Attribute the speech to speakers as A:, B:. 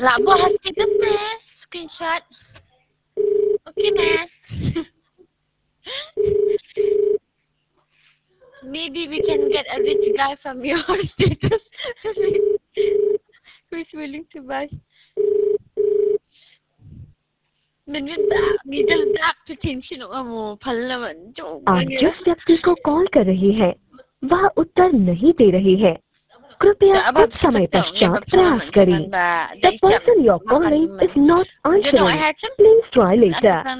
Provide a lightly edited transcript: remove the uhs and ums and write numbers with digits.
A: Lah, buat hasil mas. Screenshot. Okay, mas. Maybe we can get a rich guy from your status. Who is willing to buy? Mình middle dark potential mo phalaman jo.
B: आप जिस व्यक्ति को call कर रही हैं, वह उत्तर नहीं दे रही है। कृपया कुछ समय पश्चात प्रयास करें। The person you're calling is not answering. Please try later.